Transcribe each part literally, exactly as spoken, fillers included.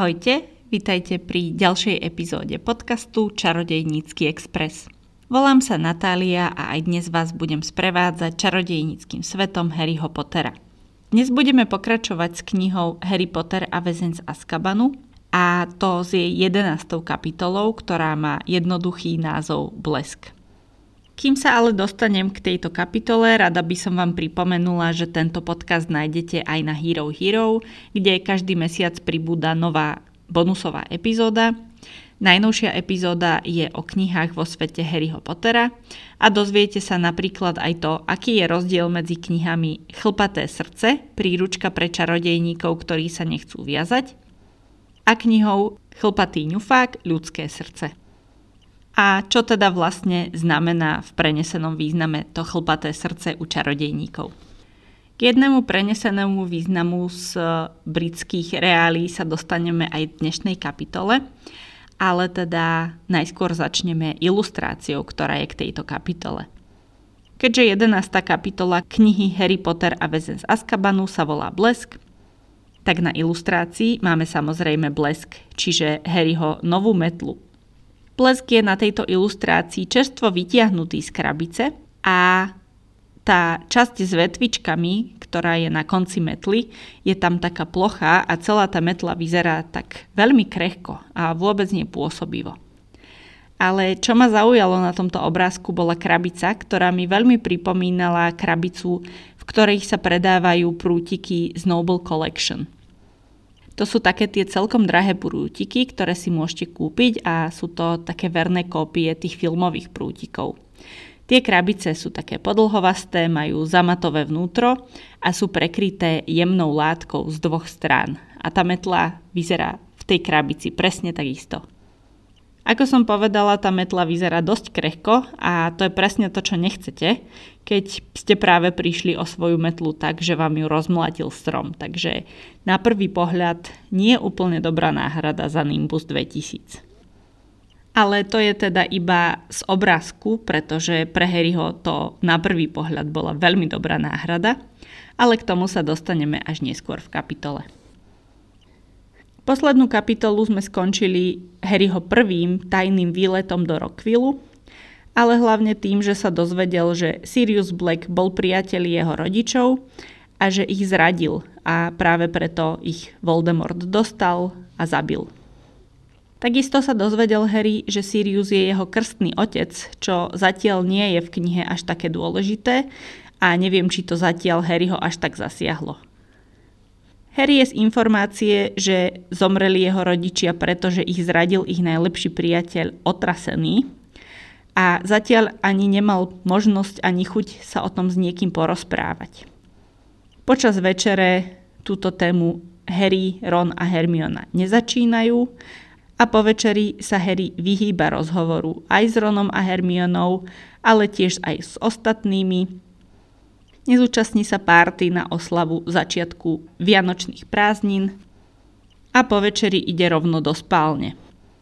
Ahojte, vitajte pri ďalšej epizóde podcastu Čarodejnícky Express. Volám sa Natália a aj dnes vás budem sprevádzať čarodejníckym svetom Harryho Pottera. Dnes budeme pokračovať s knihou Harry Potter a väzeň z Azkabanu a to s jej jedenástou kapitolou, ktorá má jednoduchý názov Blesk. Kým sa ale dostanem k tejto kapitole, rada by som vám pripomenula, že tento podcast nájdete aj na Hero Hero, kde každý mesiac pribúda nová bonusová epizóda. Najnovšia epizóda je o knihách vo svete Harryho Pottera a dozviete sa napríklad aj to, aký je rozdiel medzi knihami Chlpaté srdce, príručka pre čarodejníkov, ktorí sa nechcú viazať, a knihou Chlpatý ňufák, ľudské srdce. A čo teda vlastne znamená v prenesenom význame to chlpaté srdce u čarodejníkov? K jednému prenesenému významu z britských reálií sa dostaneme aj v dnešnej kapitole, ale teda najskôr začneme ilustráciou, ktorá je k tejto kapitole. Keďže jedenásta kapitola knihy Harry Potter a väzeň z Azkabanu sa volá Blesk, tak na ilustrácii máme samozrejme blesk, čiže Harryho novú metlu. Blesk je na tejto ilustrácii čerstvo vytiahnutý z krabice a tá časť s vetvičkami, ktorá je na konci metly, je tam taká plochá a celá tá metla vyzerá tak veľmi krehko a vôbec nepôsobivo. Ale čo ma zaujalo na tomto obrázku bola krabica, ktorá mi veľmi pripomínala krabicu, v ktorej sa predávajú prútiky z Noble Collection. To sú také tie celkom drahé prútiky, ktoré si môžete kúpiť a sú to také verné kópie tých filmových prútikov. Tie krabice sú také podlhovasté, majú zamatové vnútro a sú prekryté jemnou látkou z dvoch strán. A tá metla vyzerá v tej krabici presne takisto. Ako som povedala, tá metla vyzerá dosť krehko a to je presne to, čo nechcete, keď ste práve prišli o svoju metlu tak, že vám ju rozmlátil strom. Takže na prvý pohľad nie je úplne dobrá náhrada za Nimbus dvetisíc. Ale to je teda iba z obrázku, pretože pre Harryho to na prvý pohľad bola veľmi dobrá náhrada, ale k tomu sa dostaneme až neskôr v kapitole. Poslednú kapitolu sme skončili Harryho prvým tajným výletom do Rockvillu, ale hlavne tým, že sa dozvedel, že Sirius Black bol priateľ jeho rodičov a že ich zradil a práve preto ich Voldemort dostal a zabil. Takisto sa dozvedel Harry, že Sirius je jeho krstný otec, čo zatiaľ nie je v knihe až také dôležité a neviem, či to zatiaľ Harryho až tak zasiahlo. Harry je z informácie, že zomreli jeho rodičia, pretože ich zradil ich najlepší priateľ otrasený a zatiaľ ani nemal možnosť ani chuť sa o tom s niekým porozprávať. Počas večere túto tému Harry, Ron a Hermiona nezačínajú a po večeri sa Harry vyhýba rozhovoru aj s Ronom a Hermionou, ale tiež aj s ostatnými. Nezúčastní sa párty na oslavu začiatku vianočných prázdnin a po večeri ide rovno do spálne.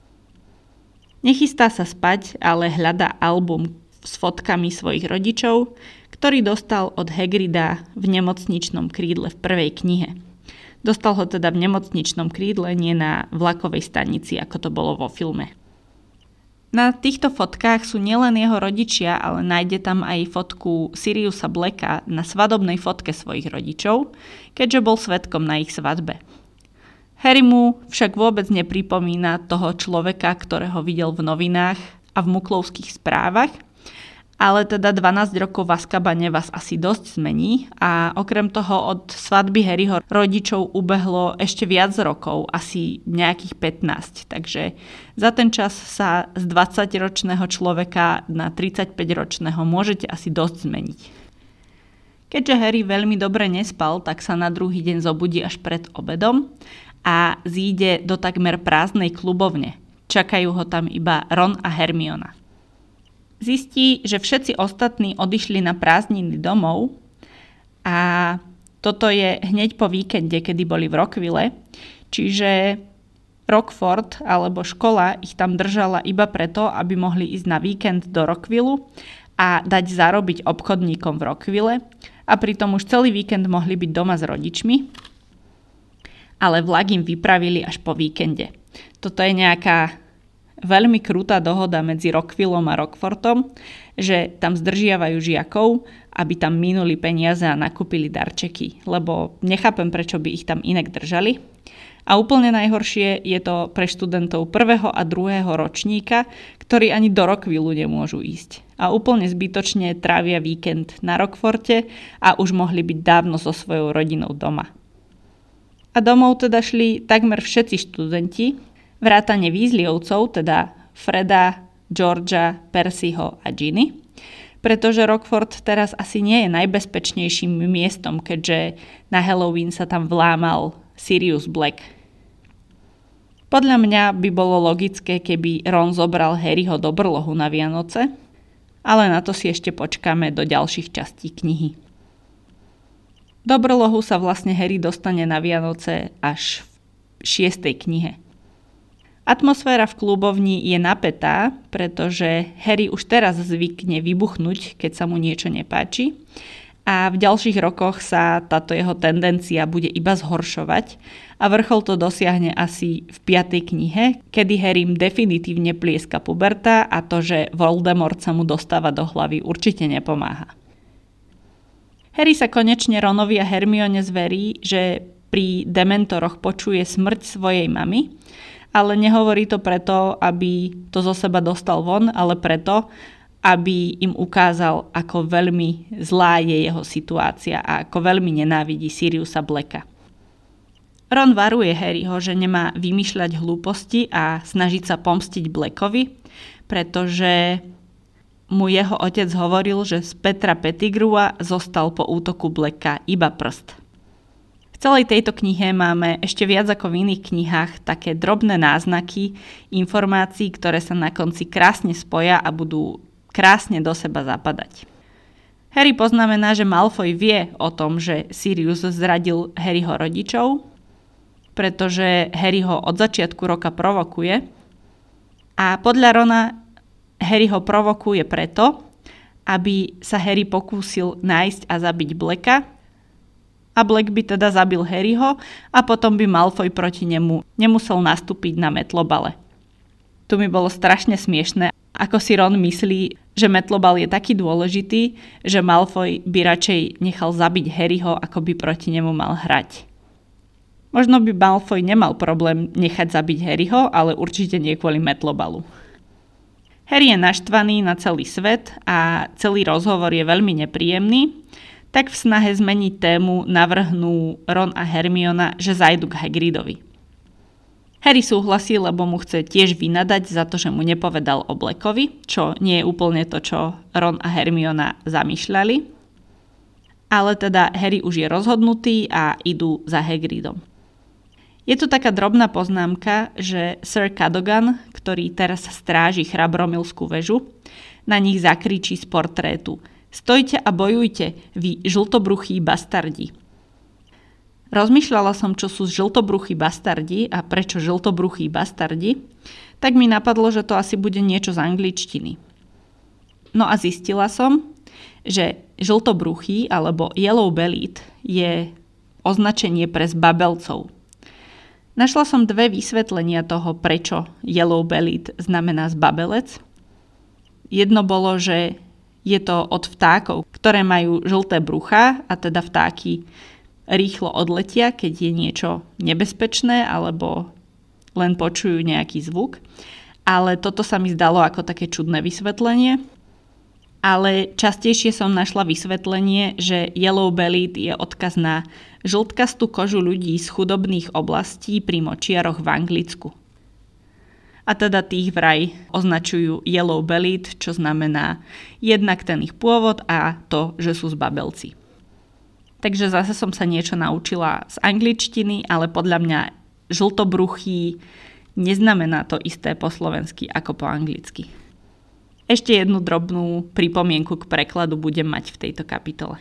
Nechystá sa spať, ale hľadá album s fotkami svojich rodičov, ktorý dostal od Hagrida v nemocničnom krídle v prvej knihe. Dostal ho teda v nemocničnom krídle, nie na vlakovej stanici, ako to bolo vo filme. Na týchto fotkách sú nielen jeho rodičia, ale nájde tam aj fotku Siriusa Blacka na svadobnej fotke svojich rodičov, keďže bol svedkom na ich svadbe. Harry mu však vôbec nepripomína toho človeka, ktorého videl v novinách a v muklovských správach, ale teda dvanásť rokov v Azkabane vás asi dosť zmení a okrem toho od svadby Harryho rodičov ubehlo ešte viac rokov, asi nejakých pätnásť. Takže za ten čas sa z dvadsaťročného človeka na tridsaťpäťročného môžete asi dosť zmeniť. Keďže Harry veľmi dobre nespal, tak sa na druhý deň zobudí až pred obedom a zíde do takmer prázdnej klubovne. Čakajú ho tam iba Ron a Hermiona. Zistí, že všetci ostatní odišli na prázdniny domov a toto je hneď po víkende, kedy boli v Rockville, čiže Rockford alebo škola ich tam držala iba preto, aby mohli ísť na víkend do Rockvillu a dať zarobiť obchodníkom v Rockville a pritom už celý víkend mohli byť doma s rodičmi. ale vlak im vypravili až po víkende. Toto je nejaká veľmi krutá dohoda medzi Rockvilleom a Rockfortom, že tam zdržiavajú žiakov, aby tam minuli peniaze a nakúpili darčeky, lebo nechápem, prečo by ich tam inak držali. A úplne najhoršie je to pre študentov prvého a druhého ročníka, ktorí ani do Rockvilleu nemôžu ísť. A úplne zbytočne trávia víkend na Rockforte a už mohli byť dávno so svojou rodinou doma. A domov teda šli takmer všetci študenti, vrátane Weasleyovcov, teda Freda, Georgia, Percyho a Ginny, pretože Rockfort teraz asi nie je najbezpečnejším miestom, keďže na Halloween sa tam vlámal Sirius Black. Podľa mňa by bolo logické, keby Ron zobral Harryho do brlohu na Vianoce, ale na to si ešte počkáme do ďalších častí knihy. Do brlohu sa vlastne Harry dostane na Vianoce až v šiestej knihe. Atmosféra v klubovni je napätá, pretože Harry už teraz zvykne vybuchnúť, keď sa mu niečo nepáči, a v ďalších rokoch sa táto jeho tendencia bude iba zhoršovať a vrchol to dosiahne asi v piatej knihe, kedy Harrym definitívne plieska puberta a to, že Voldemort sa mu dostáva do hlavy, určite nepomáha. Harry sa konečne Ronovi a Hermione zverí, že pri dementoroch počuje smrť svojej mamy, ale nehovorí to preto, aby to zo seba dostal von, ale preto, aby im ukázal, ako veľmi zlá je jeho situácia a ako veľmi nenávidí Siriusa Blacka. Ron varuje Harryho, že nemá vymýšľať hlúposti a snažiť sa pomstiť Blackovi, pretože mu jeho otec hovoril, že z Petra Pettigrewa zostal po útoku Blacka iba prst. V celej tejto knihe máme ešte viac ako v iných knihách také drobné náznaky informácií, ktoré sa na konci krásne spoja a budú krásne do seba zapadať. Harry poznamená, že Malfoy vie o tom, že Sirius zradil Harryho rodičov, pretože Harry ho od začiatku roka provokuje a podľa Rona Harry ho provokuje preto, aby sa Harry pokúsil nájsť a zabiť Blacka, a Black by teda zabil Harryho a potom by Malfoy proti nemu nemusel nastúpiť na metlobale. Tu mi bolo strašne smiešné, ako si Ron myslí, že metlobal je taký dôležitý, že Malfoy by radšej nechal zabiť Harryho, ako by proti nemu mal hrať. Možno by Malfoy nemal problém nechať zabiť Harryho, ale určite nie kvôli metlobalu. Harry je naštvaný na celý svet a celý rozhovor je veľmi nepríjemný, tak v snahe zmeniť tému navrhnú Ron a Hermiona, že zajdu k Hagridovi. Harry súhlasí, lebo mu chce tiež vynadať za to, že mu nepovedal o Blackovi, čo nie je úplne to, čo Ron a Hermiona zamýšľali. Ale teda Harry už je rozhodnutý a idú za Hagridom. Je tu taká drobná poznámka, že Sir Cadogan, ktorý teraz stráži Chrabromilskú väžu, na nich zakričí z portrétu: Stojte a bojujte, vy žltobruchí bastardi. Rozmýšľala som, čo sú žltobruchí bastardi a prečo žltobruchí bastardi, tak mi napadlo, že to asi bude niečo z angličtiny. No a zistila som, že žltobruchý alebo yellow-bellied je označenie pre zbabelcov. Našla som dve vysvetlenia toho, prečo yellow-bellied znamená zbabelec. Jedno bolo, že je to od vtákov, ktoré majú žlté bruchá a teda vtáky rýchlo odletia, keď je niečo nebezpečné alebo len počujú nejaký zvuk. Ale toto sa mi zdalo ako také čudné vysvetlenie. Ale častejšie som našla vysvetlenie, že yellow-bellied je odkaz na žltkastú kožu ľudí z chudobných oblastí pri močiaroch v Anglicku. A teda tých vraj označujú yellow-bellied, čo znamená jednak ten ich pôvod a to, že sú zbabelci. Takže zase som sa niečo naučila z angličtiny, ale podľa mňa žltobruchý neznamená to isté po slovensky ako po anglicky. Ešte jednu drobnú pripomienku k prekladu budem mať v tejto kapitole.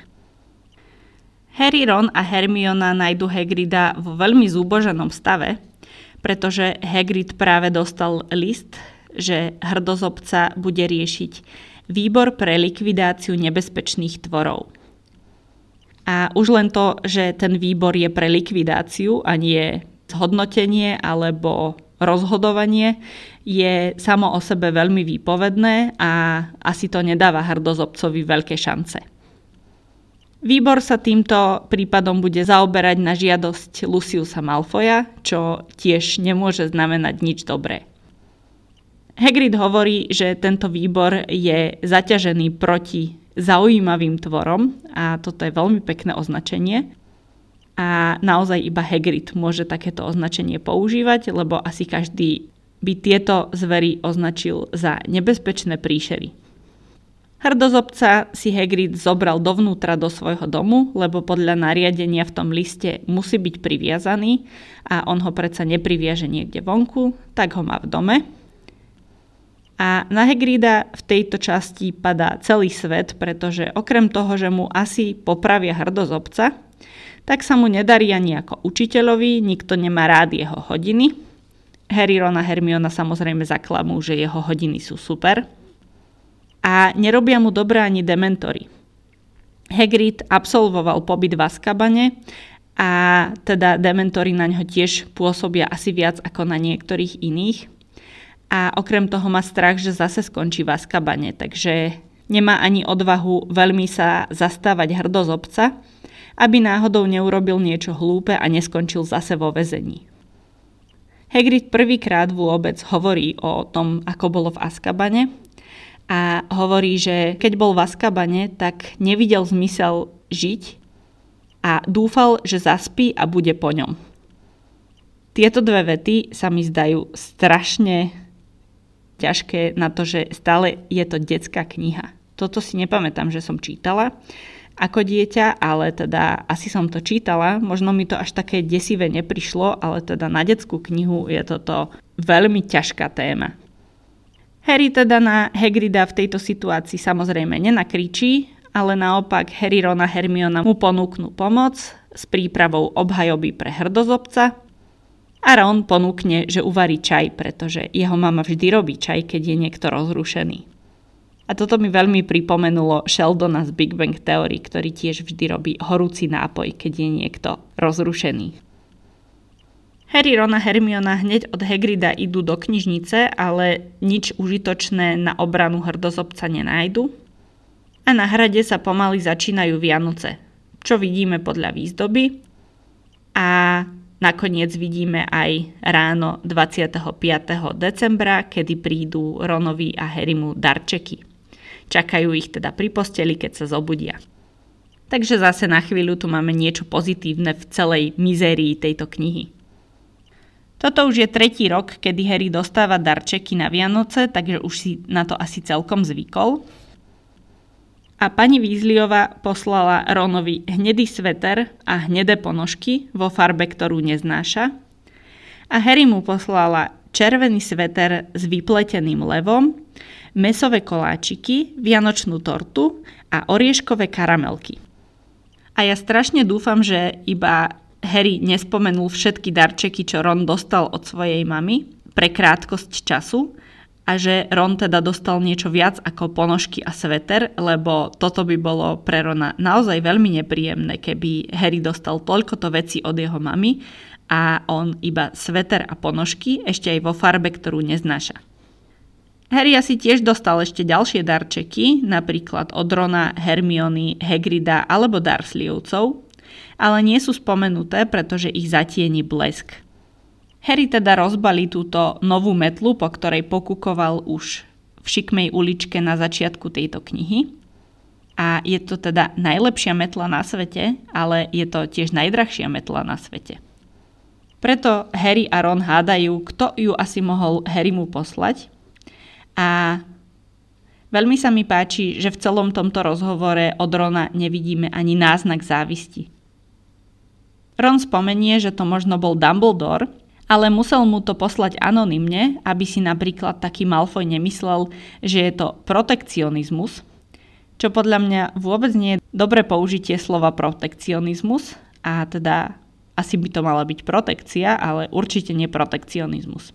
Harry, Ron a Hermiona nájdu Hagrida vo veľmi zúboženom stave, pretože Hagrid práve dostal list, že hrdozobca bude riešiť výbor pre likvidáciu nebezpečných tvorov. A už len to, že ten výbor je pre likvidáciu a nie zhodnotenie alebo rozhodovanie, je samo o sebe veľmi výpovedné a asi to nedáva hrdozobcovi veľké šance. Výbor sa týmto prípadom bude zaoberať na žiadosť Luciusa Malfoya, čo tiež nemôže znamenať nič dobré. Hagrid hovorí, že tento výbor je zaťažený proti zaujímavým tvorom a toto je veľmi pekné označenie. A naozaj iba Hagrid môže takéto označenie používať, lebo asi každý by tieto zvery označil za nebezpečné príšery. Hrdozobca si Hagrid zobral dovnútra do svojho domu, lebo podľa nariadenia v tom liste musí byť priviazaný a on ho predsa nepriviaže niekde vonku, tak ho má v dome. A na Hagrida v tejto časti padá celý svet, pretože okrem toho, že mu asi popravia hrdozobca, tak sa mu nedarí ani ako učiteľovi, nikto nemá rád jeho hodiny. Harry, Ron a Hermiona samozrejme zaklamú, že jeho hodiny sú super. A nerobia mu dobré ani dementori. Hagrid absolvoval pobyt v Azkabane a teda dementori na ňo tiež pôsobia asi viac ako na niektorých iných. A okrem toho má strach, že zase skončí v Azkabane, takže nemá ani odvahu veľmi sa zastávať hrdozobca, aby náhodou neurobil niečo hlúpe a neskončil zase vo väzení. Hagrid prvýkrát vôbec hovorí o tom, ako bolo v Azkabane a hovorí, že keď bol v Azkabane, tak nevidel zmysel žiť a dúfal, že zaspí a bude po ňom. Tieto dve vety sa mi zdajú strašne ťažké na to, že stále je to detská kniha. Toto si nepamätám, že som čítala ako dieťa, ale teda asi som to čítala. Možno mi to až také desivé neprišlo, ale teda na detskú knihu je toto veľmi ťažká téma. Harry teda na Hagrida v tejto situácii samozrejme nenakričí, ale naopak Harry, Ron a Hermiona mu ponúknú pomoc s prípravou obhajoby pre hrdozobca. A Ron ponúkne, že uvarí čaj, pretože jeho mama vždy robí čaj, keď je niekto rozrušený. A toto mi veľmi pripomenulo Sheldona z Big Bang Theory, ktorý tiež vždy robí horúci nápoj, keď je niekto rozrušený. Harry, Ron a Hermiona hneď od Hagrida idú do knižnice, ale nič užitočné na obranu hrdozobca nenájdu. A na hrade sa pomaly začínajú Vianoce, čo vidíme podľa výzdoby. A nakoniec vidíme aj ráno dvadsiateho piateho decembra, kedy prídu Ronovi a Harrymu darčeky. Čakajú ich teda pri posteli, keď sa zobudia. Takže zase na chvíľu tu máme niečo pozitívne v celej mizérii tejto knihy. Toto už je tretí rok, kedy Harry dostáva darčeky na Vianoce, takže už si na to asi celkom zvykol. A pani Weasleyová poslala Ronovi hnedý sveter a hnedé ponožky vo farbe, ktorú neznáša. A Harry mu poslala červený sveter s vypleteným levom, mäsové koláčiky, vianočnú tortu a orieškové karamelky. A ja strašne dúfam, že iba Harry nespomenul všetky darčeky, čo Ron dostal od svojej mamy pre krátkosť času, a že Ron teda dostal niečo viac ako ponožky a sveter, lebo toto by bolo pre Rona naozaj veľmi nepríjemné, keby Harry dostal toľkoto vecí od jeho mamy a on iba sveter a ponožky, ešte aj vo farbe, ktorú neznáša. Harry asi tiež dostal ešte ďalšie darčeky, napríklad od Rona, Hermiony, Hagrida alebo Dursleyovcov, ale nie sú spomenuté, pretože ich zatieni blesk. Harry teda rozbalí túto novú metlu, po ktorej pokúkoval už v šikmej uličke na začiatku tejto knihy. A je to teda najlepšia metla na svete, ale je to tiež najdrahšia metla na svete. Preto Harry a Ron hádajú, kto ju asi mohol Harrymu poslať. A veľmi sa mi páči, že v celom tomto rozhovore od Rona nevidíme ani náznak závisti. Ron spomenie, že to možno bol Dumbledore, ale musel mu to poslať anonymne, aby si napríklad taký Malfoy nemyslel, že je to protekcionizmus, čo podľa mňa vôbec nie je dobré použitie slova protekcionizmus, a teda asi by to mala byť protekcia, ale určite nie protekcionizmus.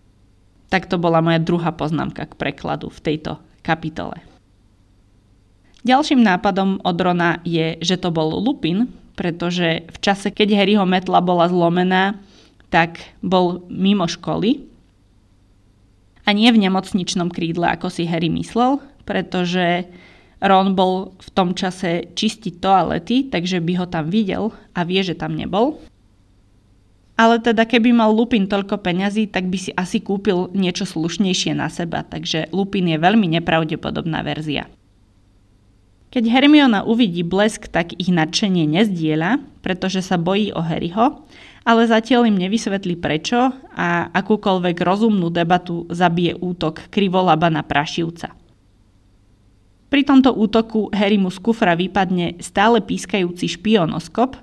Tak to bola moja druhá poznámka k prekladu v tejto kapitole. Ďalším nápadom od Rona je, že to bol Lupin, pretože v čase, keď Harryho metla bola zlomená, tak bol mimo školy a nie v nemocničnom krídle, ako si Harry myslel, pretože Ron bol v tom čase čistiť toalety, takže by ho tam videl a vie, že tam nebol. Ale teda keby mal Lupin toľko peňazí, tak by si asi kúpil niečo slušnejšie na seba, takže Lupin je veľmi nepravdepodobná verzia. Keď Hermiona uvidí blesk, tak ich nadšenie nezdieľa, pretože sa bojí o Harryho, ale zatiaľ im nevysvetlí prečo a akúkoľvek rozumnú debatu zabije útok Krivolaba na Prašivca. Pri tomto útoku Harry mu z kufra vypadne stále pískajúci špionoskop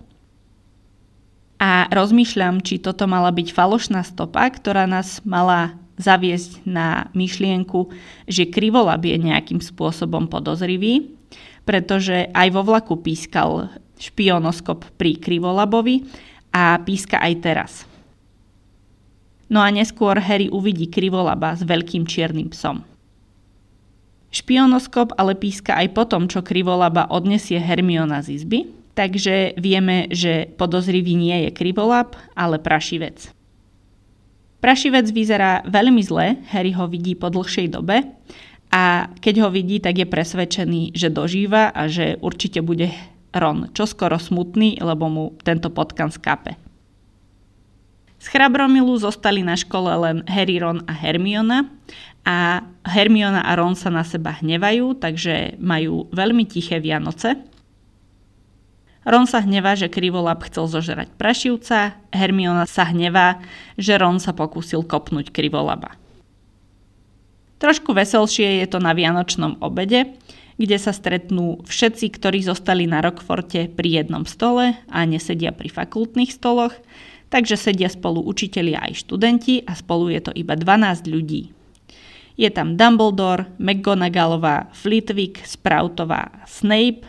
a rozmýšľam, či toto mala byť falošná stopa, ktorá nás mala zaviesť na myšlienku, že Krivolab je nejakým spôsobom podozrivý, pretože aj vo vlaku pískal špionoskop pri Krivolabovi a píska aj teraz. No a neskôr Harry uvidí Krivolaba s veľkým čiernym psom. Špionoskop ale píska aj potom, čo Krivolaba odnesie Hermiona z izby, takže vieme, že podozrivý nie je Krivolab, ale Prašivec. Prašivec vyzerá veľmi zle, Harry ho vidí po dlhšej dobe a keď ho vidí, tak je presvedčený, že dožíva a že určite bude Ron čoskoro smutný, lebo mu tento potkan skápe. Z Chrabromilu zostali na škole len Harry, Ron a Hermiona a Hermiona a Ron sa na seba hnevajú, takže majú veľmi tiché Vianoce. Ron sa hnevá, že Krivolab chcel zožrať Prašivca, Hermiona sa hnevá, že Ron sa pokúsil kopnúť Krivolaba. Trošku veselšie je to na vianočnom obede, kde sa stretnú všetci, ktorí zostali na Rockforte pri jednom stole a nesedia pri fakultných stoloch, takže sedia spolu učitelia aj študenti a spolu je to iba dvanásť ľudí. Je tam Dumbledore, McGonagallová, Flitwick, Sproutová, Snape,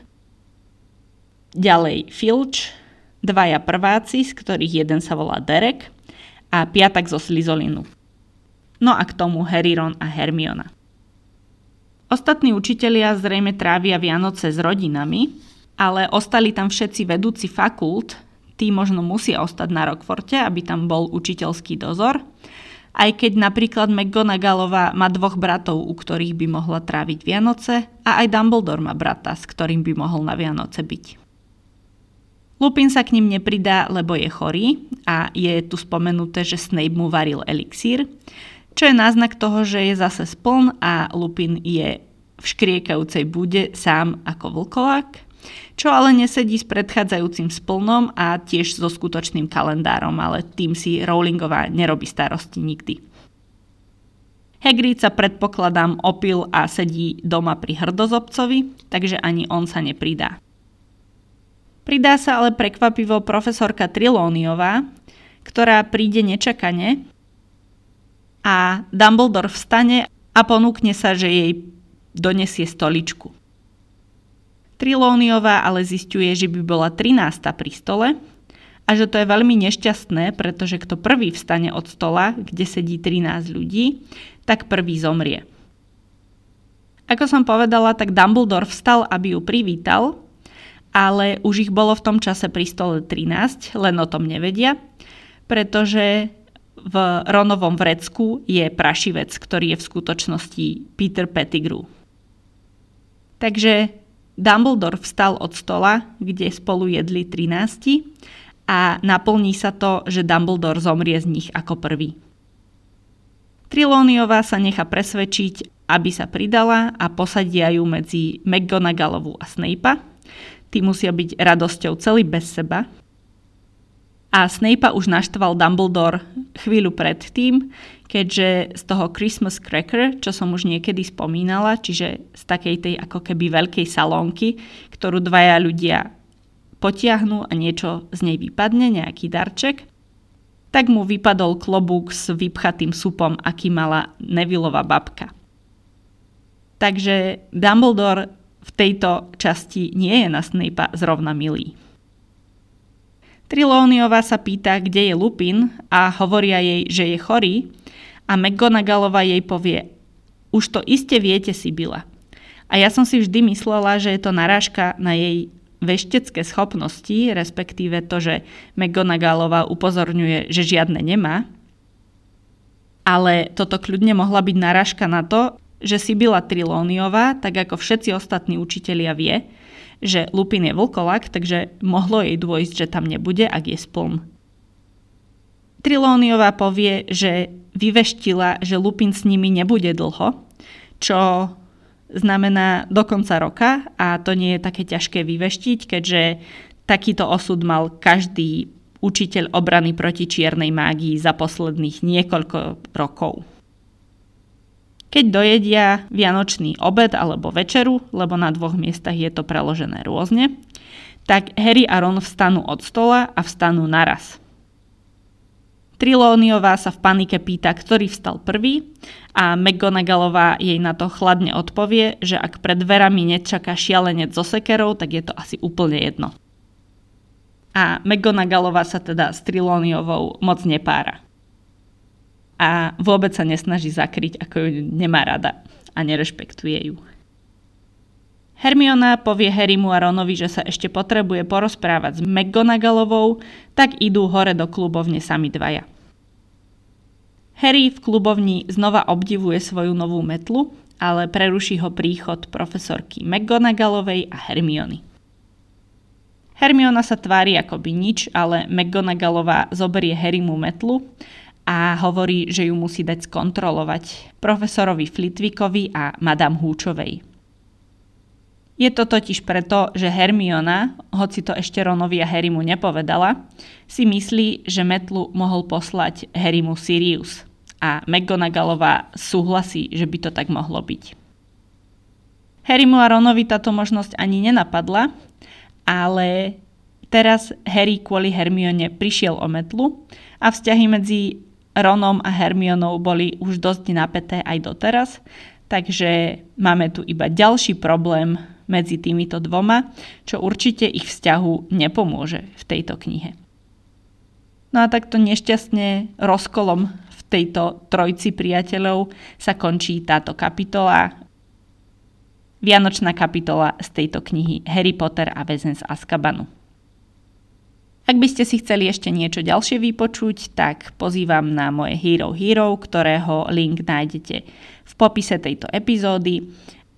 ďalej Filch, dvaja prváci, z ktorých jeden sa volá Derek a piatak zo Slizolinu. No a k tomu Harry, Ron a Hermiona. Ostatní učitelia zrejme trávia Vianoce s rodinami, ale ostali tam všetci vedúci fakult, tí možno musia ostať na Rockforte, aby tam bol učiteľský dozor, aj keď napríklad McGonagallová má dvoch bratov, u ktorých by mohla tráviť Vianoce a aj Dumbledore má brata, s ktorým by mohol na Vianoce byť. Lupin sa k nim nepridá, lebo je chorý a je tu spomenuté, že Snape mu varil elixír, čo je náznak toho, že je zase spln a Lupin je v škriekajúcej bude sám ako vlkolák, čo ale nesedí s predchádzajúcim splnom a tiež so skutočným kalendárom, ale tým si Rowlingová nerobí starosti nikdy. Hagrid sa predpokladám opil a sedí doma pri hrdozobcovi, takže ani on sa nepridá. Pridá sa ale prekvapivo profesorka Trelawneyová, ktorá príde nečakane a Dumbledore vstane a ponúkne sa, že jej donesie stoličku. Trelawneyová ale zisťuje, že by bola trinásta pri stole a že to je veľmi nešťastné, pretože kto prvý vstane od stola, kde sedí trinásť ľudí, tak prvý zomrie. Ako som povedala, tak Dumbledore vstal, aby ju privítal, ale už ich bolo v tom čase pri stole trinásť, len o tom nevedia, pretože v Ronovom vrecku je Prašivec, ktorý je v skutočnosti Peter Pettigrew. Takže Dumbledore vstal od stola, kde spolu jedli trinásti a naplní sa to, že Dumbledore zomrie z nich ako prvý. Trelawneyová sa nechá presvedčiť, aby sa pridala a posadia ju medzi McGonagallovú a Snape'a. Tí musia byť radosťou celý bez seba. A Snape'a už naštval Dumbledore chvíľu predtým, keďže z toho Christmas cracker, čo som už niekedy spomínala, čiže z takej tej ako keby veľkej salónky, ktorú dvaja ľudia potiahnu a niečo z nej vypadne, nejaký darček, tak mu vypadol klobúk s vypchatým supom, aký mala Nevillova babka. Takže Dumbledore v tejto časti nie je na Snape'a zrovna milý. Trelawneyová sa pýta, kde je Lupin a hovoria jej, že je chorý a McGonagallová jej povie: už to iste viete, Sibylla. A ja som si vždy myslela, že je to narážka na jej veštecké schopnosti, respektíve to, že McGonagallová upozorňuje, že žiadne nemá. Ale toto kľudne mohla byť narážka na to, že Sibylla Trelawneyová, tak ako všetci ostatní učitelia, vie, že Lupin je vlkolak, takže mohlo jej dôjsť, že tam nebude, ak je spln. Trelawneyová povie, že vyveštila, že Lupin s nimi nebude dlho, čo znamená do konca roka a to nie je také ťažké vyveštiť, keďže takýto osud mal každý učiteľ obrany proti čiernej mágii za posledných niekoľko rokov. Keď dojedia vianočný obed alebo večeru, lebo na dvoch miestach je to preložené rôzne, tak Harry a Ron vstanú od stola a vstanú naraz. Trelawneyová sa v panike pýta, ktorý vstal prvý a McGonagallová jej na to chladne odpovie, že ak pred dverami nečaká šialenec so sekerou, tak je to asi úplne jedno. A McGonagallová sa teda s Trelawneyovou moc nepára. A vôbec sa nesnaží zakryť, ako ju nemá rada a nerešpektuje ju. Hermiona povie Harrymu a Ronovi, že sa ešte potrebuje porozprávať s McGonagallovou, tak idú hore do klubovne sami dvaja. Harry v klubovni znova obdivuje svoju novú metlu, ale preruší ho príchod profesorky McGonagallovej a Hermiony. Hermiona sa tvári akoby nič, ale McGonagallová zoberie Harrymu metlu a hovorí, že ju musí dať skontrolovať profesorovi Flitwickovi a Madame Hoočovej. Je to totiž preto, že Hermiona, hoci to ešte Ronovi a Harrymu nepovedala, si myslí, že metlu mohol poslať Harrymu Sirius a McGonagallová súhlasí, že by to tak mohlo byť. Harrymu a Ronovi táto možnosť ani nenapadla, ale teraz Harry kvôli Hermione prišiel o metlu a vzťahy medzi Ronom a Hermionou boli už dosť napäté aj doteraz, takže máme tu iba ďalší problém medzi týmito dvoma, čo určite ich vzťahu nepomôže v tejto knihe. No a takto nešťastne rozkolom v tejto trojci priateľov sa končí táto kapitola. Vianočná kapitola z tejto knihy Harry Potter a väzeň z Azkabanu. Ak by ste si chceli ešte niečo ďalšie vypočuť, tak pozývam na moje Hero Hero, ktorého link nájdete v popise tejto epizódy.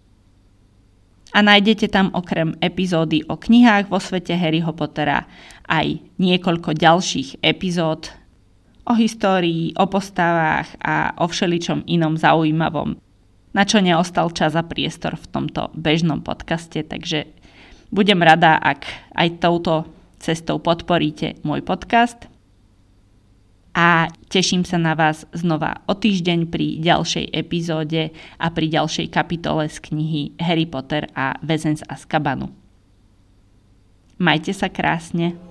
A nájdete tam okrem epizódy o knihách vo svete Harryho Pottera aj niekoľko ďalších epizód o histórii, o postavách a o všeličom inom zaujímavom, na čo neostal čas a priestor v tomto bežnom podcaste, takže budem rada, ak aj touto cestou podporíte môj podcast. A teším sa na vás znova o týždeň pri ďalšej epizóde a pri ďalšej kapitole z knihy Harry Potter a väzeň z Azkabanu. Majte sa krásne.